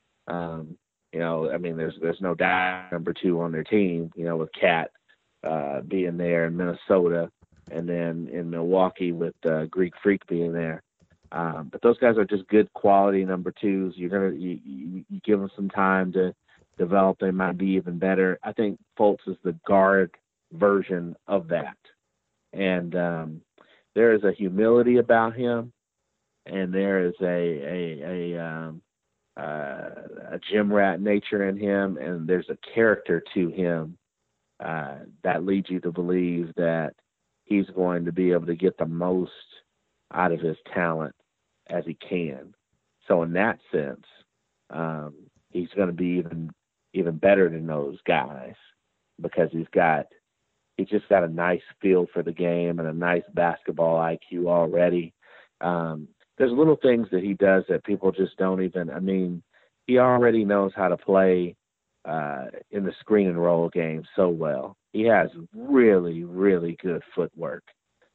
There's no doubt number 2 on their team. With Cat being there in Minnesota, and then in Milwaukee with Greek Freak being there. But those guys are just good quality number 2s. You give them some time to develop, they might be even better. I think Fultz is the guard version of that, and there is a humility about him, and there is a gym rat nature in him, and there's a character to him that leads you to believe that he's going to be able to get the most out of his talent as he can. So in that sense, he's going to be even better than those guys, because he's just got a nice feel for the game and a nice basketball IQ already. There's little things that he does that people just don't even, he already knows how to play in the screen and roll game so well. He has really, really good footwork.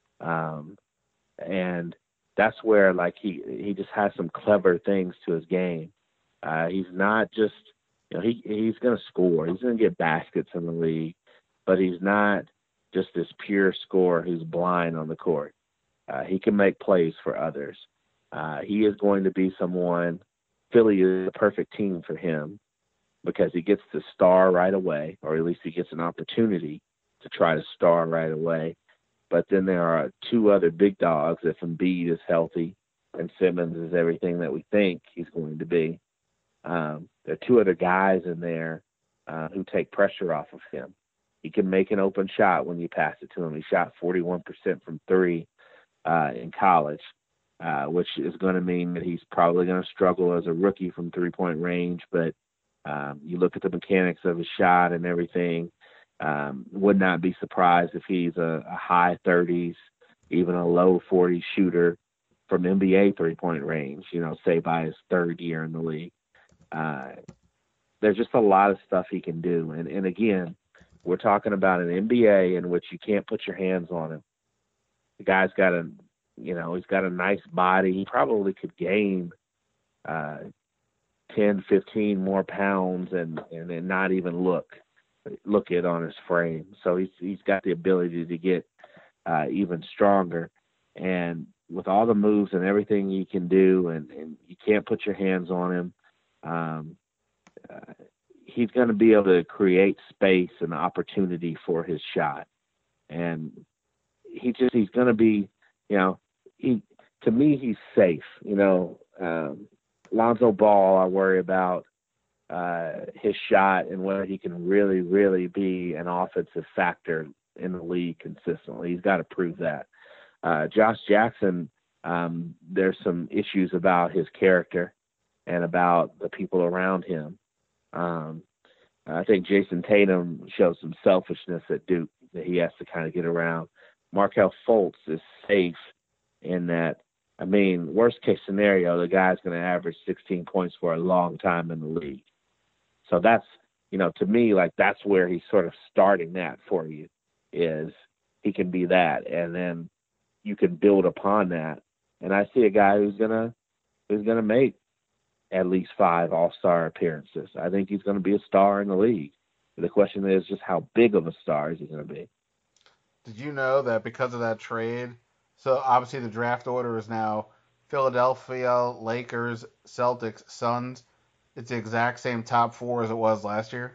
And that's where, like, he just has some clever things to his game. He's not just he's going to score. He's going to get baskets in the league, but he's not just this pure scorer who's blind on the court. He can make plays for others. He is going to be someone. Philly is the perfect team for him because he gets to star right away, or at least he gets an opportunity to try to star right away. But then there are two other big dogs if Embiid is healthy and Simmons is everything that we think he's going to be. There are two other guys in there who take pressure off of him. He can make an open shot when you pass it to him. He shot 41% from three in college, which is going to mean that he's probably going to struggle as a rookie from three-point range. But you look at the mechanics of his shot and everything, would not be surprised if he's a high 30s, even a low 40s shooter from NBA three-point range, say by his third year in the league. There's just a lot of stuff he can do. And again, we're talking about an NBA in which you can't put your hands on him. The guy's got he's got a nice body. He probably could gain 10, 15 more pounds and not even look it on his frame. So he's got the ability to get even stronger. And with all the moves and everything he can do, and you can't put your hands on him, he's going to be able to create space and opportunity for his shot. And he's going to be, to me, he's safe. Lonzo Ball, I worry about his shot and whether he can really, really be an offensive factor in the league consistently. He's got to prove that. Josh Jackson, there's some issues about his character and about the people around him. I think Jason Tatum shows some selfishness at Duke that he has to kind of get around. Markelle Fultz is safe in that, worst case scenario, the guy's going to average 16 points for a long time in the league. So that's, to me, like that's where he's sort of starting that for you, is he can be that. And then you can build upon that. And I see a guy who's going to make at least 5 all-star appearances. I think he's going to be a star in the league. The question is just how big of a star is he going to be? Did you know that because of that trade, so obviously the draft order is now Philadelphia, Lakers, Celtics, Suns. It's the exact same top 4 as it was last year?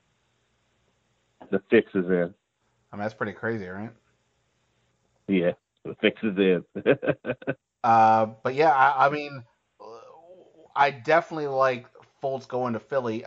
The fix is in. That's pretty crazy, right? Yeah, the fix is in. But yeah, I definitely like Fultz going to Philly.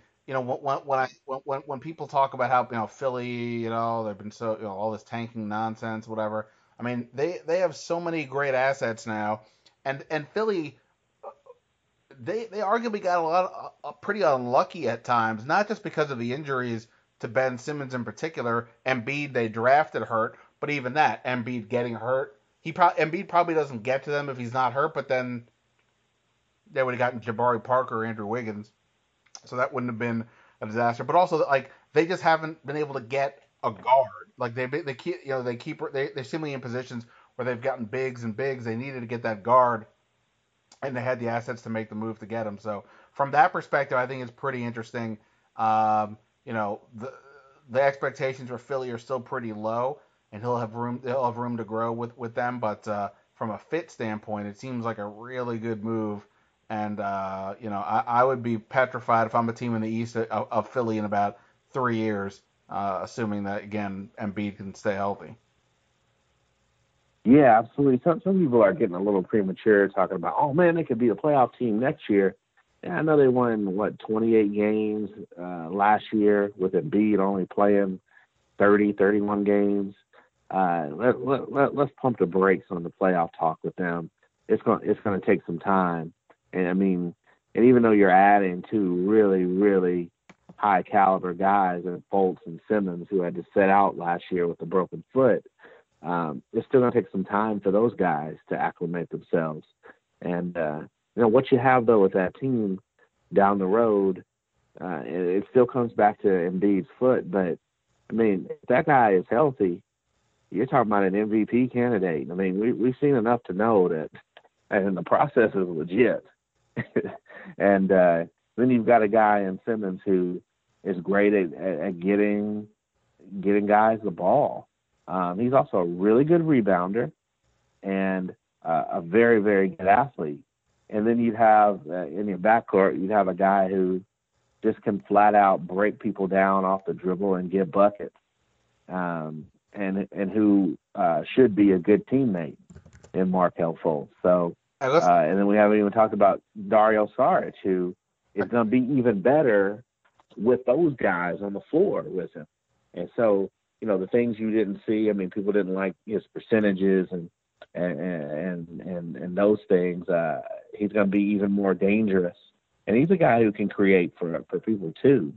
When people talk about how Philly, they've been so all this tanking nonsense, whatever. They have so many great assets now, and Philly, they arguably got pretty unlucky at times, not just because of the injuries to Ben Simmons in particular. Embiid they drafted hurt, but even that, Embiid getting hurt, Embiid probably doesn't get to them if he's not hurt, but then they would have gotten Jabari Parker or Andrew Wiggins, so that wouldn't have been a disaster. But also, they just haven't been able to get a guard. They're seemingly in positions where they've gotten bigs. They needed to get that guard, and they had the assets to make the move to get him. So from that perspective, I think it's pretty interesting. The expectations for Philly are still pretty low, and he'll have room to grow with them. But from a fit standpoint, it seems like a really good move. And, I would be petrified if I'm a team in the East of Philly in about 3 years, assuming that, again, Embiid can stay healthy. Yeah, absolutely. Some people are getting a little premature talking about, oh, man, they could be a playoff team next year. Yeah, I know they won, 28 games last year with Embiid only playing 30, 31 games. Let's pump the brakes on the playoff talk with them. It's going to take some time. And even though you're adding 2 really, really high caliber guys in Fultz and Simmons who had to sit out last year with a broken foot, it's still going to take some time for those guys to acclimate themselves. And, what you have, though, with that team down the road, it still comes back to Embiid's foot. But, if that guy is healthy, you're talking about an MVP candidate. We've seen enough to know that, and the process is legit. And Then you've got a guy in Simmons who is great at getting guys the ball. He's also a really good rebounder and a very, very good athlete. And then you'd have in your backcourt, you'd have a guy who just can flat out break people down off the dribble and get buckets, and who should be a good teammate in Markelle Fultz. So, and then we haven't even talked about Dario Saric, who is going to be even better with those guys on the floor with him. And so, the things you didn't see, I mean, people didn't like his percentages and those things. He's going to be even more dangerous. And he's a guy who can create for people too.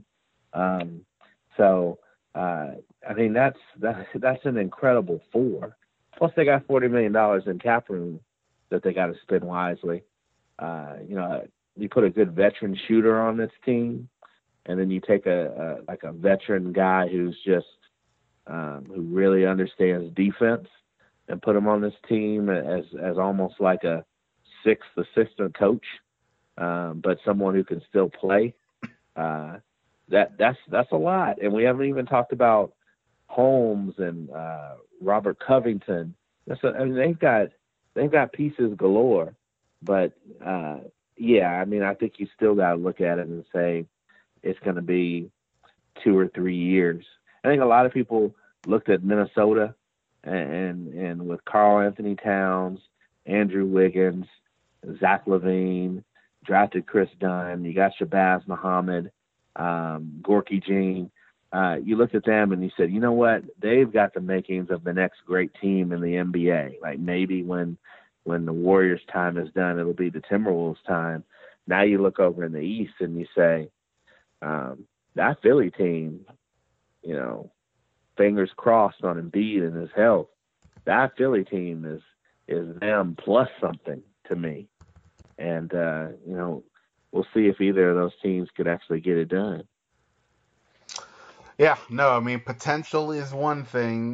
So I mean, that's an incredible four. Plus they got $40 million in cap room that they got to spend wisely. You put a good veteran shooter on this team, and then you take a veteran guy who's just who really understands defense and put him on this team as almost like a sixth assistant coach, but someone who can still play. That's a lot. And we haven't even talked about Holmes and Robert Covington. They've got pieces galore, but I think you still got to look at it and say it's going to be 2 or 3 years. I think a lot of people looked at Minnesota and with Karl Anthony Towns, Andrew Wiggins, Zach LaVine, drafted Chris Dunn. You got Shabazz Muhammad, Gorky Jean. You looked at them and you said, you know what? They've got the makings of the next great team in the NBA. Like maybe when the Warriors' time is done, it'll be the Timberwolves' time. Now you look over in the East and you say, that Philly team, fingers crossed on Embiid and his health, that Philly team is them plus something to me. And, we'll see if either of those teams could actually get it done. Yeah, no, I mean, potential is one thing,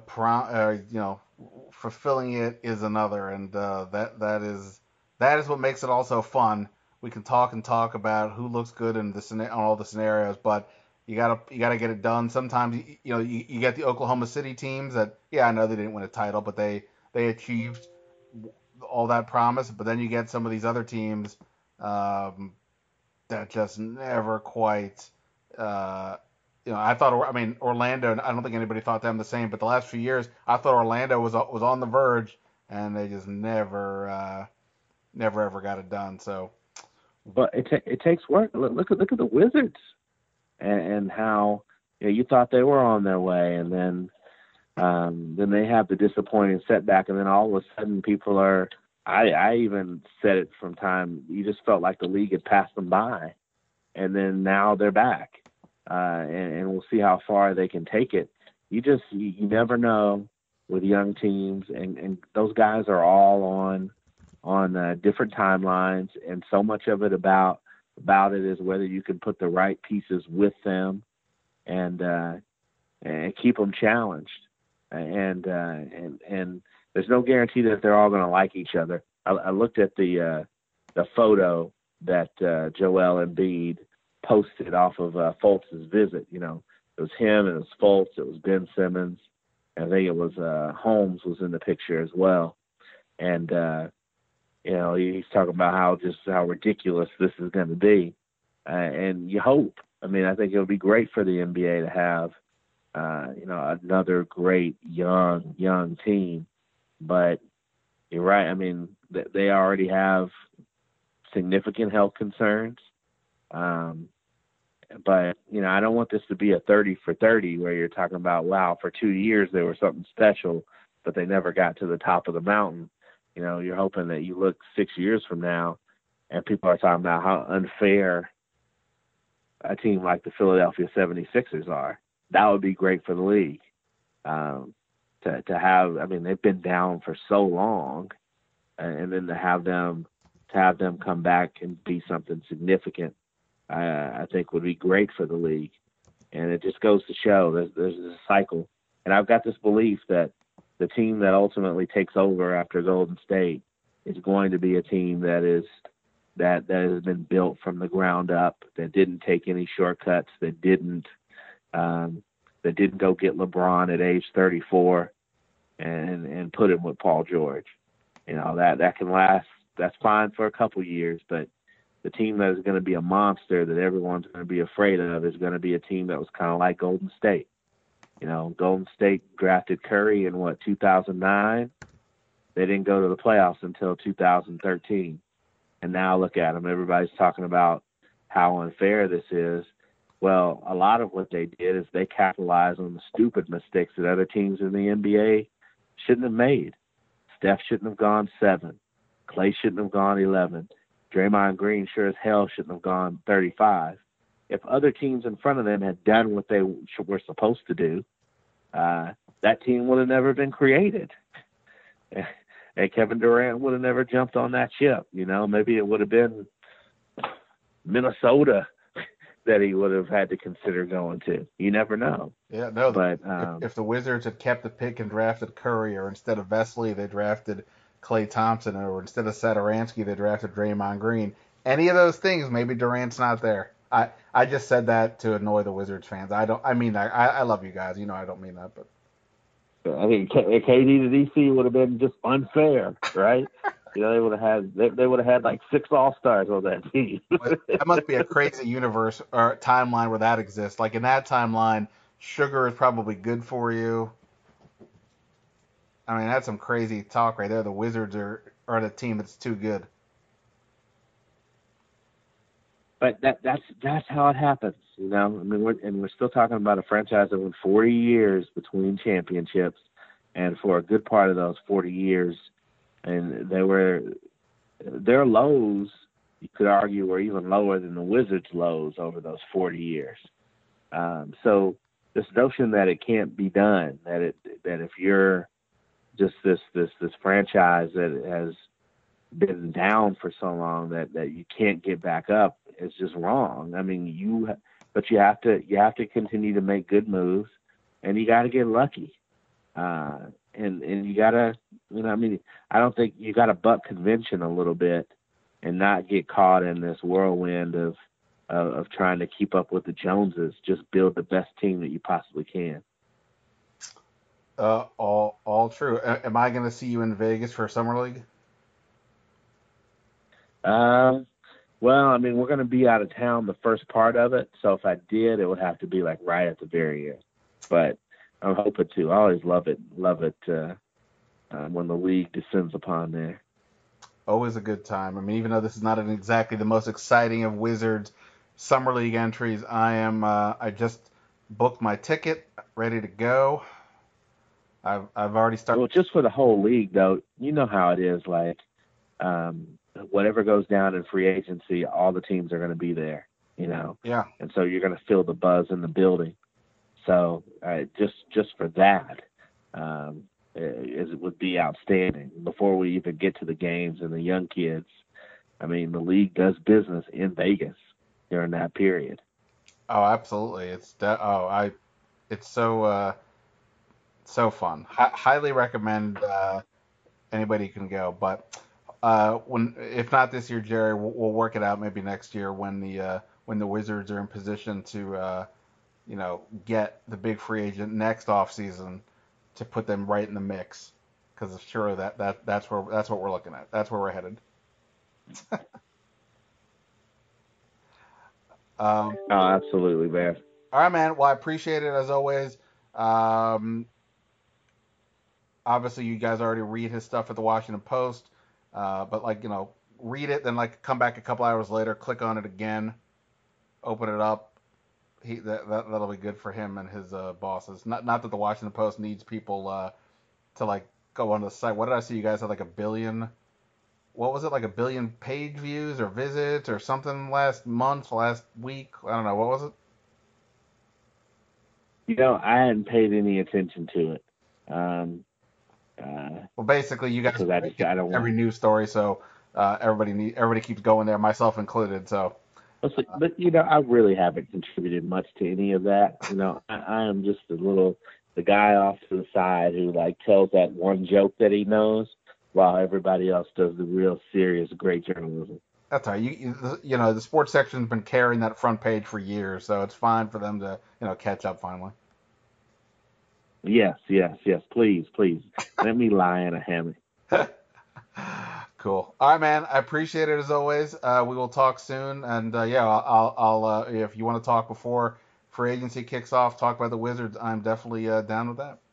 fulfilling it is another, and that is what makes it also fun. We can talk about who looks good in on all the scenarios, but you gotta get it done. Sometimes you get the Oklahoma City teams that, I know they didn't win a title, but they achieved all that promise. But then you get some of these other teams that just never quite. I thought, Orlando. I don't think anybody thought them the same. But the last few years, I thought Orlando was on the verge, and they just never ever got it done. So, but it takes work. Look at the Wizards, and how you thought they were on their way, and then they have the disappointing setback, and then all of a sudden people are. I even said it from time. You just felt like the league had passed them by, and then now they're back. And we'll see how far they can take it. You never know with young teams, and those guys are all on different timelines, and so much of it about it is whether you can put the right pieces with them and keep them challenged. And there's no guarantee that they're all going to like each other. I looked at the photo that Joel Embiid posted off of Fultz's visit. It was him, and it was Fultz, it was Ben Simmons, and I think it was Holmes was in the picture as well. And he's talking about how ridiculous this is going to be, and you hope. I think it would be great for the NBA to have another great young team, but you're right. They already have significant health concerns. But I don't want this to be a 30 for 30 where you're talking about, wow, for 2 years they were something special, but they never got to the top of the mountain. You're hoping that you look 6 years from now and people are talking about how unfair a team like the Philadelphia 76ers are. That would be great for the league. To have, they've been down for so long, and then to have them come back and be something significant, I think would be great for the league. And it just goes to show there's a cycle. And I've got this belief that the team that ultimately takes over after Golden State is going to be a team that is that has been built from the ground up, that didn't take any shortcuts, that didn't go get LeBron at age 34 and put him with Paul George. You know, that can last. That's fine for a couple years, but the team that is going to be a monster that everyone's going to be afraid of is going to be a team that was kind of like Golden State. You know, Golden State drafted Curry in 2009. They didn't go to the playoffs until 2013. And now look at them. Everybody's talking about how unfair this is. Well, a lot of what they did is they capitalized on the stupid mistakes that other teams in the NBA shouldn't have made. Steph shouldn't have gone 7. Klay shouldn't have gone 11. Draymond Green sure as hell shouldn't have gone 35. If other teams in front of them had done what they were supposed to do, that team would have never been created. And Kevin Durant would have never jumped on that ship. You know, maybe it would have been Minnesota that he would have had to consider going to. You never know. Yeah, no. But if the Wizards had kept the pick and drafted Curry, or instead of Vesely they drafted Klay Thompson, or instead of Satoransky they drafted Draymond Green, any of those things, maybe Durant's not there. I just said that to annoy the Wizards fans. I love you guys. You know I don't mean that, but. I mean, KD to DC would have been just unfair, right? You know, they would have had like 6 All-Stars on that team. That must be a crazy universe or timeline where that exists. Like in that timeline, sugar is probably good for you. I mean, that's some crazy talk right there. The Wizards are the team that's too good. But that's how it happens, you know. I mean, we're still talking about a franchise that went 40 years between championships, and for a good part of those 40 years, and their lows, you could argue, were even lower than the Wizards' lows over those 40 years. So this notion that it can't be done, that if you're just this franchise that has been down for so long that you can't get back up, is just wrong. I mean, you have to continue to make good moves, and you got to get lucky. And you got to, you know, I mean, I don't think you got to buck convention a little bit and not get caught in this whirlwind of trying to keep up with the Joneses. Just build the best team that you possibly can. All true. Am I going to see you in Vegas for Summer League? Well, I mean, we're going to be out of town the first part of it, so if I did, it would have to be like right at the very end. But I'm hoping to. I always love it when the league descends upon there. Always a good time. I mean, even though this is not exactly the most exciting of Wizards Summer League entries, I just booked my ticket, ready to go. I've already started. Well, just for the whole league, though, you know how it is. Like, whatever goes down in free agency, all the teams are going to be there, you know. Yeah. And so you're going to feel the buzz in the building. So just for that, it would be outstanding. Before we even get to the games and the young kids, I mean, the league does business in Vegas during that period. Oh, absolutely. It's so fun. Highly recommend anybody can go, but. If not this year, Jerry, we'll work it out maybe next year when the Wizards are in position to, get the big free agent next offseason to put them right in the mix, because sure that's what we're looking at. That's where we're headed. Oh, absolutely, man. All right, man. Well, I appreciate it as always. Obviously, you guys already read his stuff at the Washington Post. But read it, then come back a couple hours later, click on it again, open it up. That'll be good for him and his bosses. Not that the Washington Post needs people to go on the site. What did I see? You guys had like 1 billion. What was it, like 1 billion page views or visits or something last week? I don't know. What was it? You know, I hadn't paid any attention to it. Well, basically, you guys I don't every news story, so everybody keeps going there, myself included. So, but you know, I really haven't contributed much to any of that. You know, I am just the guy off to the side who tells that one joke that he knows, while everybody else does the real serious, great journalism. That's all right. You know, the sports section's been carrying that front page for years, so it's fine for them to, catch up finally. Yes. Please. Let me lie in a hammock. Cool. All right, man. I appreciate it as always. We will talk soon, and I'll if you want to talk before free agency kicks off, talk about the Wizards. I'm definitely down with that.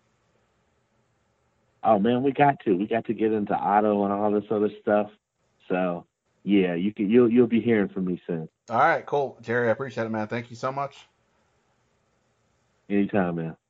Oh man, we got to get into Otto and all this other stuff. So yeah, you'll be hearing from me soon. All right, cool, Jerry. I appreciate it, man. Thank you so much. Anytime, man.